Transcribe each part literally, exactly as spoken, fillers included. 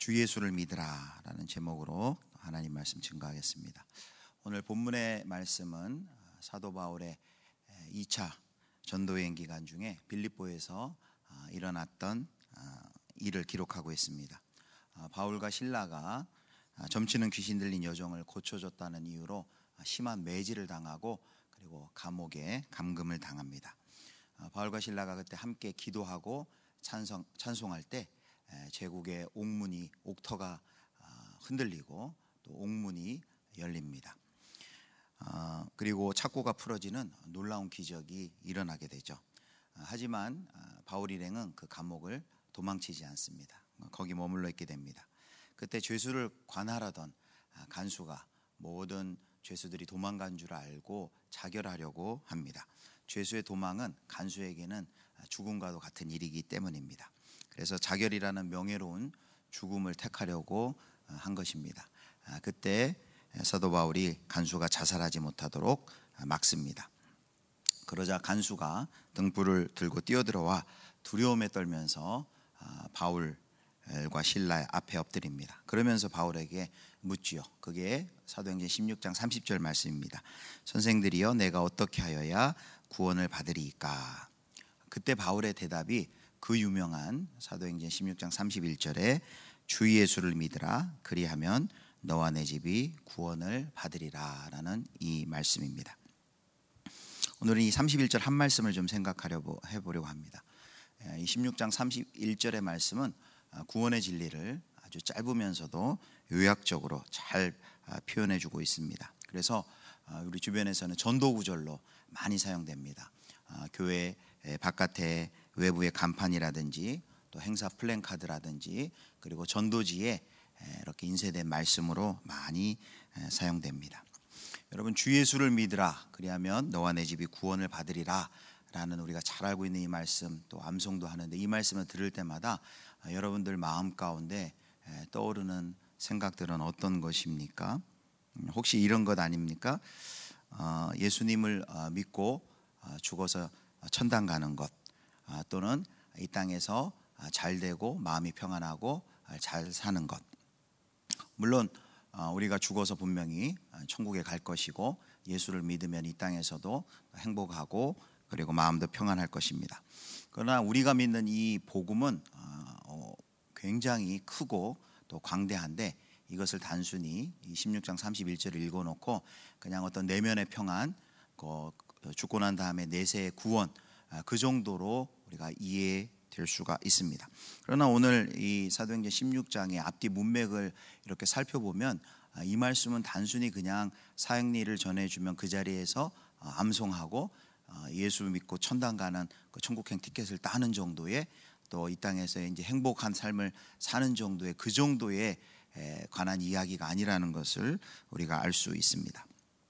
주 예수를 믿으라 라는 제목으로 하나님 말씀 증거하겠습니다. 오늘 본문의 말씀은 사도 바울의 이 차 전도여행 기간 중에 빌립보에서 일어났던 일을 기록하고 있습니다. 바울과 실라가 점치는 귀신 들린 여종을 고쳐줬다는 이유로 심한 매질을 당하고 그리고 감옥에 감금을 당합니다. 바울과 실라가 그때 함께 기도하고 찬송, 찬송할 때 제국의 옥문이 옥터가 흔들리고 또 옥문이 열립니다. 어, 그리고 착고가 풀어지는 놀라운 기적이 일어나게 되죠. 하지만 바울 일행은 그 감옥을 도망치지 않습니다. 거기 머물러 있게 됩니다. 그때 죄수를 관할하던 간수가 모든 죄수들이 도망간 줄 알고 자결하려고 합니다. 죄수의 도망은 간수에게는 죽음과도 같은 일이기 때문입니다. 그래서 자결이라는 명예로운 죽음을 택하려고 한 것입니다. 그때 사도 바울이 간수가 자살하지 못하도록 막습니다. 그러자 간수가 등불을 들고 뛰어들어와 두려움에 떨면서 바울과 실라 앞에 엎드립니다. 그러면서 바울에게 묻지요. 그게 사도행전 십육 장 삼십 절 말씀입니다. 선생들이여 내가 어떻게 하여야 구원을 받으리이까? 그때 바울의 대답이 그 유명한 사도행전 십육 장 삼십일 절에 주 예수를 믿으라 그리하면 너와 내 집이 구원을 받으리라 라는 이 말씀입니다. 오늘은 이 삼십일 절 한 말씀을 좀 생각하려고 해보려고 합니다. 이 십육 장 삼십일 절의 말씀은 구원의 진리를 아주 짧으면서도 요약적으로 잘 표현해 주고 있습니다. 그래서 우리 주변에서는 전도구절로 많이 사용됩니다. 교회 바깥에 외부의 간판이라든지 또 행사 플랜카드라든지 그리고 전도지에 이렇게 인쇄된 말씀으로 많이 사용됩니다. 여러분 주 예수를 믿으라 그리하면 너와 내 집이 구원을 받으리라 라는 우리가 잘 알고 있는 이 말씀 또 암송도 하는데 이 말씀을 들을 때마다 여러분들 마음 가운데 떠오르는 생각들은 어떤 것입니까? 혹시 이런 것 아닙니까? 예수님을 믿고 죽어서 천당 가는 것 또는 이 땅에서 잘 되고 마음이 평안하고 잘 사는 것. 물론 우리가 죽어서 분명히 천국에 갈 것이고 예수를 믿으면 이 땅에서도 행복하고 그리고 마음도 평안할 것입니다. 그러나 우리가 믿는 이 복음은 굉장히 크고 또 광대한데 이것을 단순히 십육 장 삼십일 절을 읽어놓고 그냥 어떤 내면의 평안, 죽고 난 다음에 내세의 구원 그 정도로 우리가 이해될 수가 있습니다. 그러나 오늘 이 사도행전 십육 장의 앞뒤 문맥을 이렇게 살펴보면 이 말씀은 단순히 그냥 사형리를 전해주면 그 자리에서 암송하고 예수 믿고 천당 가는 그 천국행 티켓을 따는 정도의 또 이 땅에서 이제 행복한 삶을 사는 정도의 그 정도에 관한 이야기가 아니라는 것을 우리가 알 수 있습니다.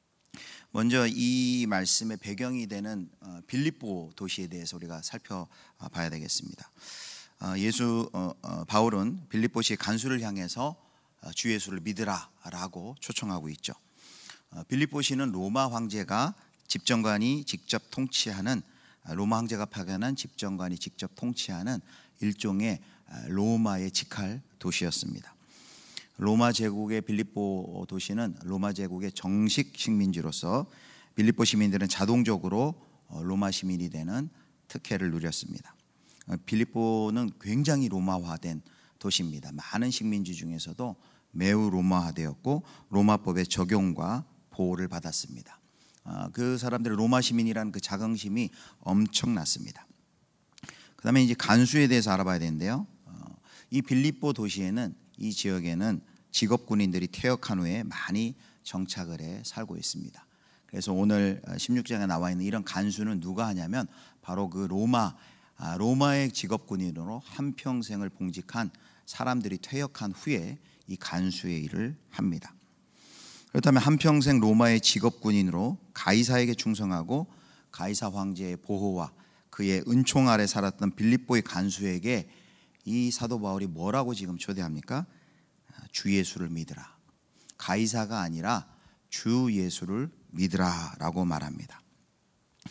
먼저 이 말씀의 배경이 되는 빌립보 도시에 대해서 우리가 살펴봐야 되겠습니다. 예수 바울은 빌립보시의 간수를 향해서 주 예수를 믿으라라고 초청하고 있죠. 빌립보시는 로마 황제가 집정관이 직접 통치하는 로마 황제가 파견한 집정관이 직접 통치하는 일종의 로마의 직할 도시였습니다. 로마 제국의 빌립보 도시는 로마 제국의 정식 식민지로서 빌립보 시민들은 자동적으로 로마 시민이 되는 특혜를 누렸습니다. 빌립보는 굉장히 로마화된 도시입니다. 많은 식민지 중에서도 매우 로마화되었고 로마법의 적용과 보호를 받았습니다. 그 사람들의 로마 시민이라는 그 자긍심이 엄청났습니다. 그 다음에 이제 간수에 대해서 알아봐야 되는데요. 이 빌립보 도시에는 이 지역에는 직업 군인들이 퇴역한 후에 많이 정착을 해 살고 있습니다. 그래서 오늘 십육 장에 나와 있는 이런 간수는 누가 하냐면 바로 그 로마 로마의 직업 군인으로 한평생을 봉직한 사람들이 퇴역한 후에 이 간수의 일을 합니다. 그렇다면 한평생 로마의 직업 군인으로 가이사에게 충성하고 가이사 황제의 보호와 그의 은총 아래 살았던 빌립보의 간수에게 이 사도 바울이 뭐라고 지금 초대합니까? 주 예수를 믿으라. 가이사가 아니라 주 예수를 믿으라 라고 말합니다.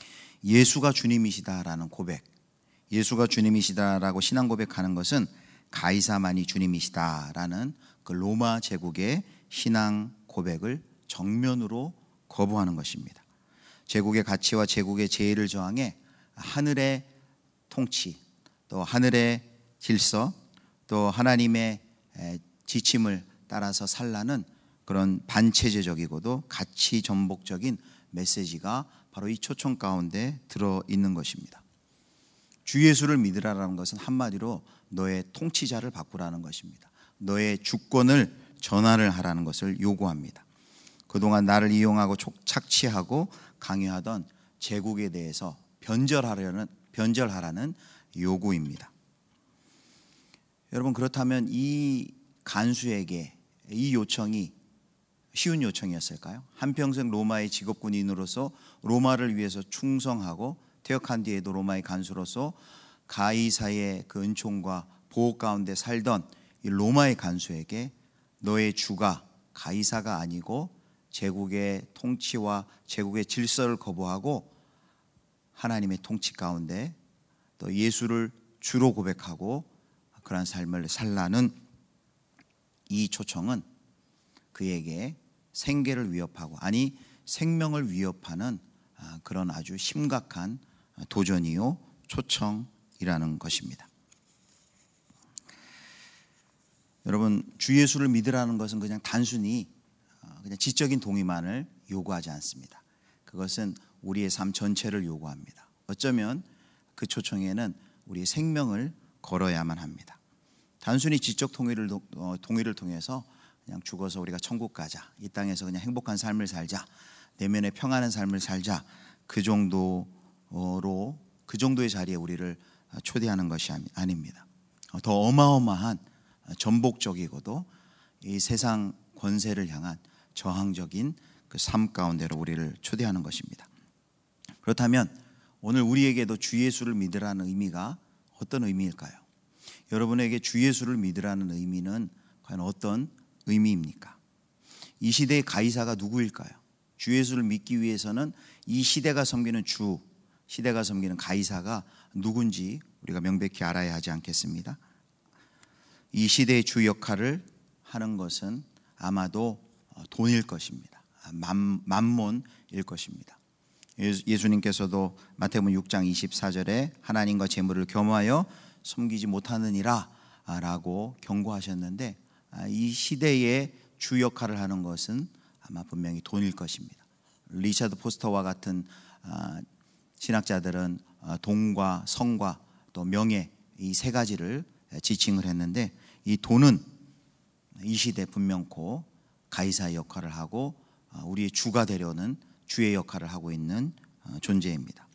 예수가 주님이시다라는 고백, 예수가 주님이시다라고 신앙 고백하는 것은 가이사만이 주님이시다라는 그 로마 제국의 신앙 고백을 정면으로 거부하는 것입니다. 제국의 가치와 제국의 제의를 저항해 하늘의 통치, 또 하늘의 질서, 또 하나님의 지침을 따라서 살라는 그런 반체제적이고도 가치 전복적인 메시지가 바로 이 초청 가운데 들어있는 것입니다. 주 예수를 믿으라는 것은 한마디로 너의 통치자를 바꾸라는 것입니다. 너의 주권을 전환을 하라는 것을 요구합니다. 그동안 나를 이용하고 착취하고 강요하던 제국에 대해서 변절하려는, 변절하라는 요구입니다. 여러분, 그렇다면 이 간수에게 이 요청이 쉬운 요청이었을까요? 한평생 로마의 직업군인으로서 로마를 위해서 충성하고 퇴역한 뒤에도 로마의 간수로서 가이사의 그 은총과 보호 가운데 살던 이 로마의 간수에게 너의 주가 가이사가 아니고 제국의 통치와 제국의 질서를 거부하고 하나님의 통치 가운데 또 예수를 주로 고백하고 그러한 삶을 살라는 이 초청은 그에게 생계를 위협하고, 아니 생명을 위협하는 그런 아주 심각한 도전이요 초청이라는 것입니다. 여러분, 주 예수를 믿으라는 것은 그냥 단순히 그냥 지적인 동의만을 요구하지 않습니다. 그것은 우리의 삶 전체를 요구합니다. 어쩌면 그 초청에는 우리의 생명을 걸어야만 합니다. 단순히 지적 동의를, 동의를 통해서 그냥 죽어서 우리가 천국 가자, 이 땅에서 그냥 행복한 삶을 살자, 내면에 평안한 삶을 살자, 그 정도로 그 정도의 자리에 우리를 초대하는 것이 아닙니다. 더 어마어마한 전복적이고도 이 세상 권세를 향한 저항적인 그 삶 가운데로 우리를 초대하는 것입니다. 그렇다면 오늘 우리에게도 주 예수를 믿으라는 의미가 어떤 의미일까요? 여러분에게 주 예수를 믿으라는 의미는 과연 어떤 의미입니까? 이 시대의 가이사가 누구일까요? 주 예수를 믿기 위해서는 이 시대가 섬기는 주, 시대가 섬기는 가이사가 누군지 우리가 명백히 알아야 하지 않겠습니다? 이 시대의 주 역할을 하는 것은 아마도 돈일 것입니다. 맘, 맘몬일 것입니다. 예수님께서도 마태복음 육 장 이십사 절에 하나님과 재물을 겸하여 섬기지 못하느니라 라고 경고하셨는데, 이 시대의 주 역할을 하는 것은 아마 분명히 돈일 것입니다. 리차드 포스터와 같은 신학자들은 돈과 성과 또 명예, 이 세 가지를 지칭을 했는데, 이 돈은 이 시대 분명코 가이사의 역할을 하고 우리의 주가 되려는 주의 역할을 하고 있는 존재입니다.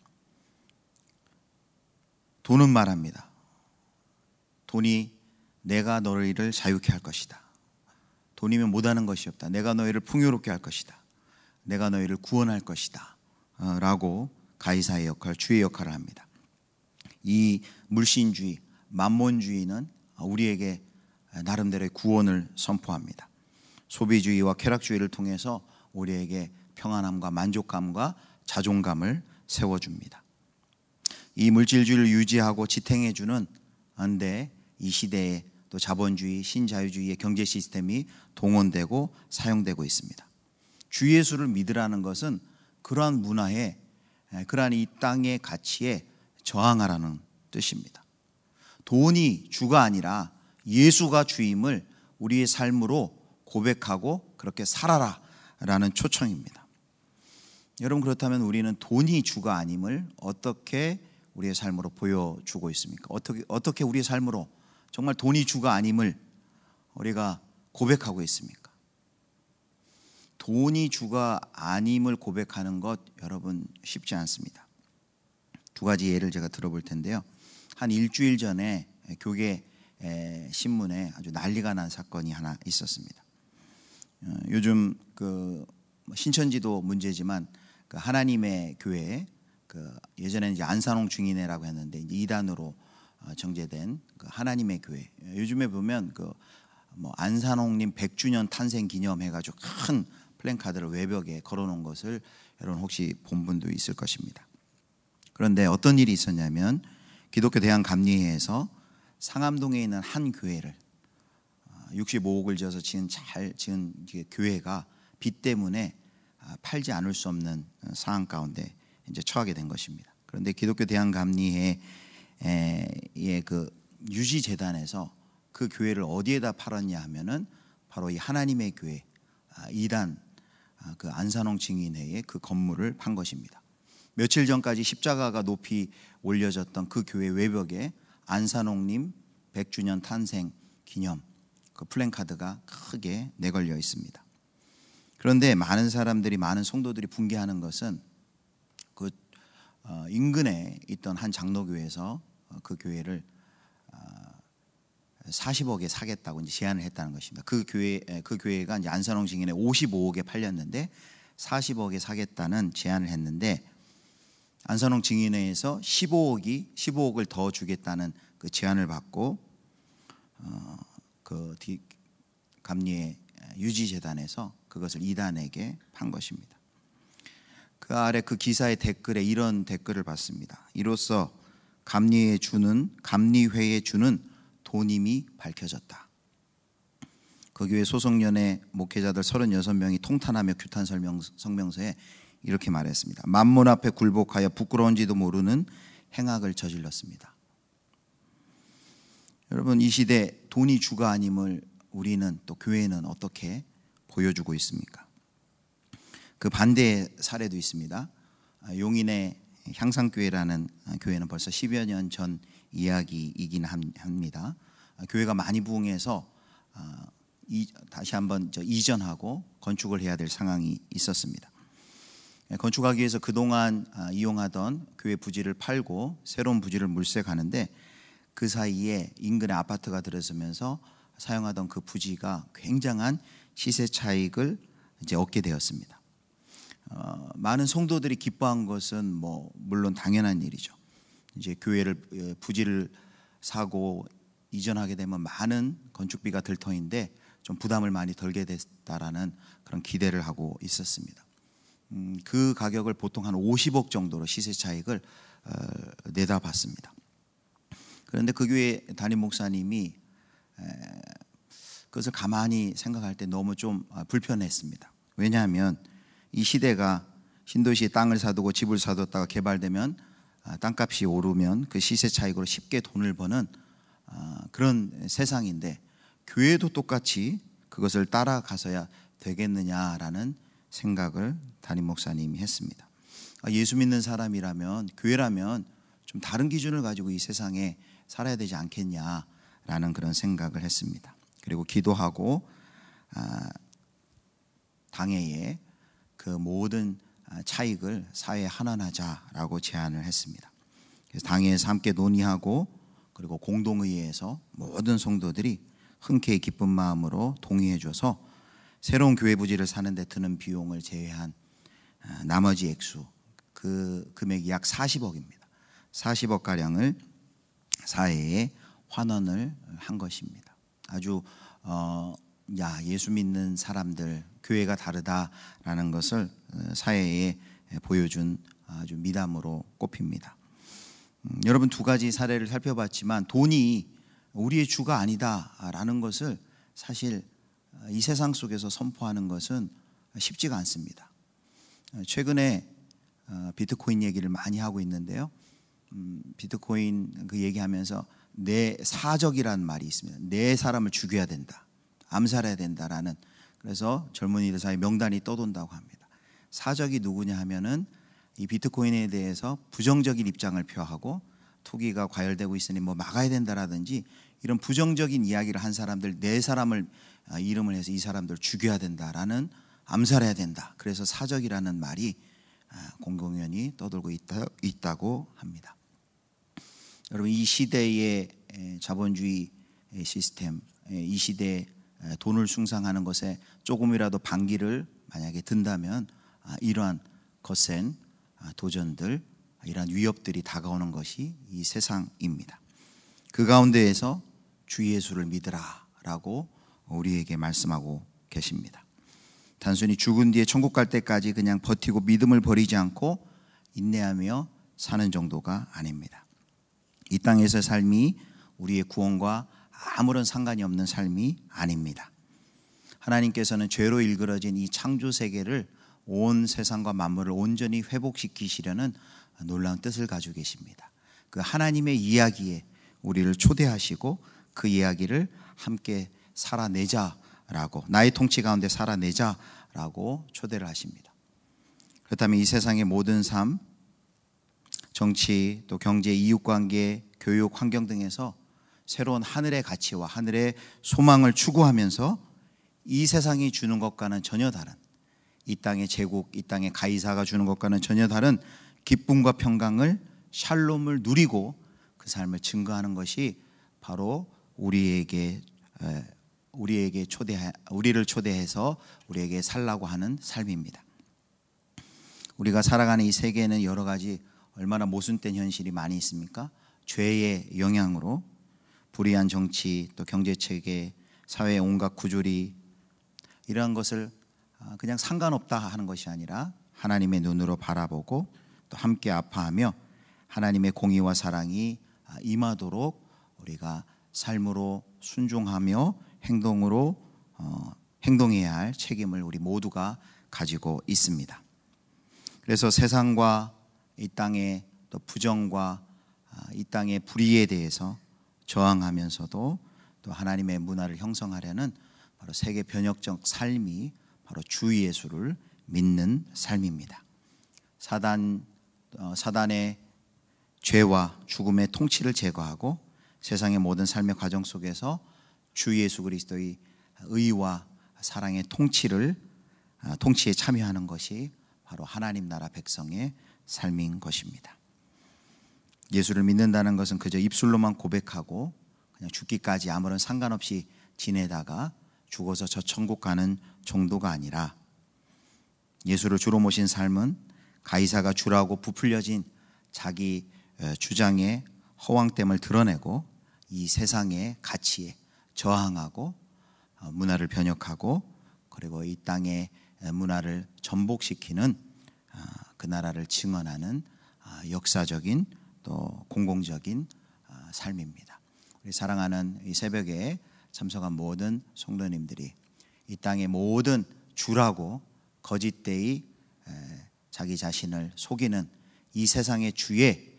돈은 말합니다. 돈이 내가 너희를 자유케 할 것이다. 돈이면 못하는 것이 없다. 내가 너희를 풍요롭게 할 것이다. 내가 너희를 구원할 것이다 라고 가이사의 역할, 주의 역할을 합니다. 이 물신주의, 만몬주의는 우리에게 나름대로의 구원을 선포합니다. 소비주의와 쾌락주의를 통해서 우리에게 평안함과 만족감과 자존감을 세워줍니다. 이 물질주의를 유지하고 지탱해주는 한데 이 시대에 또 자본주의, 신자유주의의 경제 시스템이 동원되고 사용되고 있습니다. 주 예수를 믿으라는 것은 그러한 문화에, 그러한 이 땅의 가치에 저항하라는 뜻입니다. 돈이 주가 아니라 예수가 주임을 우리의 삶으로 고백하고 그렇게 살아라 라는 초청입니다. 여러분, 그렇다면 우리는 돈이 주가 아님을 어떻게 우리의 삶으로 보여주고 있습니까? 어떻게, 어떻게 우리의 삶으로 정말 돈이 주가 아님을 우리가 고백하고 있습니까? 돈이 주가 아님을 고백하는 것, 여러분, 쉽지 않습니다. 두 가지 예를 제가 들어볼 텐데요. 한 일주일 전에 교계 신문에 아주 난리가 난 사건이 하나 있었습니다. 요즘 그 신천지도 문제지만 그 하나님의 교회, 그 예전에는 이제 안산홍 중인회라고 했는데 이제 이단으로 정제된 그 하나님의 교회. 요즘에 보면 그 뭐 안산홍님 백 주년 탄생 기념해가지고 큰 플랜카드를 외벽에 걸어놓은 것을 여러분 혹시 본 분도 있을 것입니다. 그런데 어떤 일이 있었냐면 기독교 대한감리회에서 상암동에 있는 한 교회를 육십오억을 지어서 지은 잘 지은 교회가 빚 때문에 팔지 않을 수 없는 상황 가운데 이제 처하게 된 것입니다. 그런데 기독교 대한감리회의 그 유지 재단에서 그 교회를 어디에다 팔았냐 하면은 바로 이 하나님의 교회 이단 그 안산홍 증인회의 그 건물을 판 것입니다. 며칠 전까지 십자가가 높이 올려졌던 그 교회 외벽에 안산홍님 백 주년 탄생 기념 그 플랜카드가 크게 내걸려 있습니다. 그런데 많은 사람들이 많은 성도들이 붕괴하는 것은 그 인근에 있던 한 장로교회에서 그 교회를 사십억에 사겠다고 이제 제안을 했다는 것입니다. 그 교회 그 교회가 이제 안산홍 증인에 오십오억에 팔렸는데 사십억에 사겠다는 제안을 했는데 안산홍 증인회에서 십오억이 십오억을 더 주겠다는 그 제안을 받고 어, 그 감리회 유지재단에서 그것을 이단에게 판 것입니다. 그 아래 그 기사의 댓글에 이런 댓글을 봤습니다. 이로써 감리회에 주는 감리회에 주는 돈임이 밝혀졌다. 그 교회 소속연의 목회자들 서른여섯 명이 통탄하며 규탄 설명, 성명서에 이렇게 말했습니다. 만몬 앞에 굴복하여 부끄러운지도 모르는 행악을 저질렀습니다. 여러분, 이 시대 돈이 주가 아님을 우리는 또 교회는 어떻게 보여주고 있습니까? 그 반대의 사례도 있습니다. 용인의 향상교회라는 교회는 벌써 십여 년 전 이야기이긴 합니다. 교회가 많이 부흥해서 다시 한번 이전하고 건축을 해야 될 상황이 있었습니다. 건축하기 위해서 그동안 이용하던 교회 부지를 팔고 새로운 부지를 물색하는데 그 사이에 인근에 아파트가 들어서면서 사용하던 그 부지가 굉장한 시세 차익을 이제 얻게 되었습니다. 어, 많은 성도들이 기뻐한 것은 뭐 물론 당연한 일이죠. 이제 교회를 부지를 사고 이전하게 되면 많은 건축비가 들 터인데 좀 부담을 많이 덜게 됐다라는 그런 기대를 하고 있었습니다. 음, 그 가격을 보통 한 오십억 정도로 시세 차익을 어, 내다봤습니다. 그런데 그 교회 담임 목사님이 에, 그것을 가만히 생각할 때 너무 좀 불편했습니다. 왜냐하면 이 시대가 신도시에 땅을 사두고 집을 사뒀다가 개발되면 땅값이 오르면 그 시세 차익으로 쉽게 돈을 버는 그런 세상인데 교회도 똑같이 그것을 따라가서야 되겠느냐라는 생각을 담임 목사님이 했습니다. 예수 믿는 사람이라면 교회라면 좀 다른 기준을 가지고 이 세상에 살아야 되지 않겠냐라는 그런 생각을 했습니다. 그리고 기도하고 당회에 그 모든 차익을 사회에 환원하자라고 제안을 했습니다. 그래서 당회에서 함께 논의하고 그리고 공동의회에서 모든 성도들이 흔쾌히 기쁜 마음으로 동의해줘서 새로운 교회 부지를 사는 데 드는 비용을 제외한 나머지 액수 그 금액이 약 사십억입니다. 사십억가량을 사회에 환원을 한 것입니다. 아주 어, 야 예수 믿는 사람들 교회가 다르다라는 것을 사회에 보여준 아주 미담으로 꼽힙니다. 음, 여러분 두 가지 사례를 살펴봤지만 돈이 우리의 주가 아니다라는 것을 사실 이 세상 속에서 선포하는 것은 쉽지가 않습니다. 최근에 비트코인 얘기를 많이 하고 있는데요. 음, 비트코인 그 얘기하면서 내 사적이라는 말이 있습니다. 내 사람을 죽여야 된다, 암살해야 된다라는 그래서 젊은이들 사이 명단이 떠돈다고 합니다. 사적이 누구냐 하면은 이 비트코인에 대해서 부정적인 입장을 표하고 투기가 과열되고 있으니 뭐 막아야 된다라든지 이런 부정적인 이야기를 한 사람들 네 사람을 이름을 해서 이 사람들을 죽여야 된다라는 암살해야 된다. 그래서 사적이라는 말이 공공연히 떠돌고 있다, 있다고 합니다. 여러분 이 시대의 자본주의 시스템, 이 시대에 돈을 숭상하는 것에 조금이라도 반기를 만약에 든다면 이러한 거센 도전들, 이러한 위협들이 다가오는 것이 이 세상입니다. 그 가운데에서 주 예수를 믿으라라고 우리에게 말씀하고 계십니다. 단순히 죽은 뒤에 천국 갈 때까지 그냥 버티고 믿음을 버리지 않고 인내하며 사는 정도가 아닙니다. 이 땅에서 삶이 우리의 구원과 아무런 상관이 없는 삶이 아닙니다. 하나님께서는 죄로 일그러진 이 창조 세계를 온 세상과 만물을 온전히 회복시키시려는 놀라운 뜻을 가지고 계십니다. 그 하나님의 이야기에 우리를 초대하시고 그 이야기를 함께 살아내자라고, 나의 통치 가운데 살아내자라고 초대를 하십니다. 그렇다면 이 세상의 모든 삶, 정치, 또 경제, 이웃관계, 교육, 환경 등에서 새로운 하늘의 가치와 하늘의 소망을 추구하면서 이 세상이 주는 것과는 전혀 다른, 이 땅의 제국, 이 땅의 가이사가 주는 것과는 전혀 다른 기쁨과 평강을, 샬롬을 누리고 그 삶을 증거하는 것이 바로 우리에게 우리에게 초대 우리를 초대해서 우리에게 살라고 하는 삶입니다. 우리가 살아가는 이 세계에는 여러 가지 얼마나 모순된 현실이 많이 있습니까? 죄의 영향으로 불의한 정치, 또 경제 체계, 사회의 온갖 구조리, 이러한 것을 그냥 상관없다 하는 것이 아니라 하나님의 눈으로 바라보고 또 함께 아파하며 하나님의 공의와 사랑이 임하도록 우리가 삶으로 순종하며 행동으로 어, 행동해야 할 책임을 우리 모두가 가지고 있습니다. 그래서 세상과 이 땅의 또 부정과 이 땅의 불의에 대해서 저항하면서도 또 하나님의 문화를 형성하려는 바로 세계 변혁적 삶이 바로 주 예수를 믿는 삶입니다. 사단, 어, 사단의 죄와 죽음의 통치를 제거하고 세상의 모든 삶의 과정 속에서 주 예수 그리스도의 의와 사랑의 통치를 통치에 참여하는 것이 바로 하나님 나라 백성의 삶인 것입니다. 예수를 믿는다는 것은 그저 입술로만 고백하고 그냥 죽기까지 아무런 상관없이 지내다가 죽어서 저 천국 가는 정도가 아니라, 예수를 주로 모신 삶은 가이사가 주라고 부풀려진 자기 주장의 허황됨을 드러내고 이 세상의 가치에 저항하고 문화를 변혁하고 그리고 이 땅의 문화를 전복시키는 그 나라를 증언하는 역사적인 또 공공적인 삶입니다. 우리 사랑하는 이 새벽에 참석한 모든 성도님들이 이 땅의 모든 주라고 거짓되이 자기 자신을 속이는 이 세상의 주의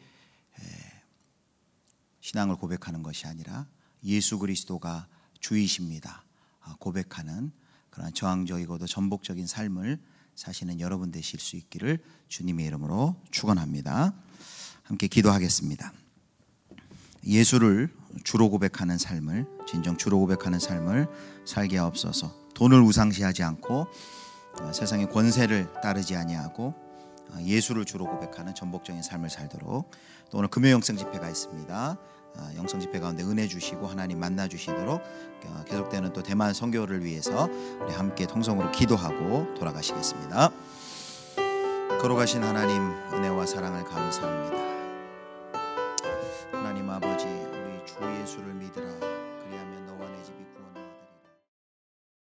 신앙을 고백하는 것이 아니라 예수 그리스도가 주이십니다 고백하는 그런 저항적이고도 전복적인 삶을 사시는 여러분 되실 수 있기를 주님의 이름으로 축원합니다. 함께 기도하겠습니다. 예수를 주로 고백하는 삶을, 진정 주로 고백하는 삶을 살게 하옵소서. 돈을 우상시하지 않고 세상의 권세를 따르지 아니하고 예수를 주로 고백하는 전복적인 삶을 살도록, 또 오늘 금요 영성 집회가 있습니다. 영성 집회 가운데 은혜 주시고 하나님 만나 주시도록 계속되는 또 대만 선교를 위해서 우리 함께 통성으로 기도하고 돌아가시겠습니다. 걸어가신 하나님 은혜와 사랑을 감사합니다. 하나님 아버지, 우리 주 예수를 믿으라.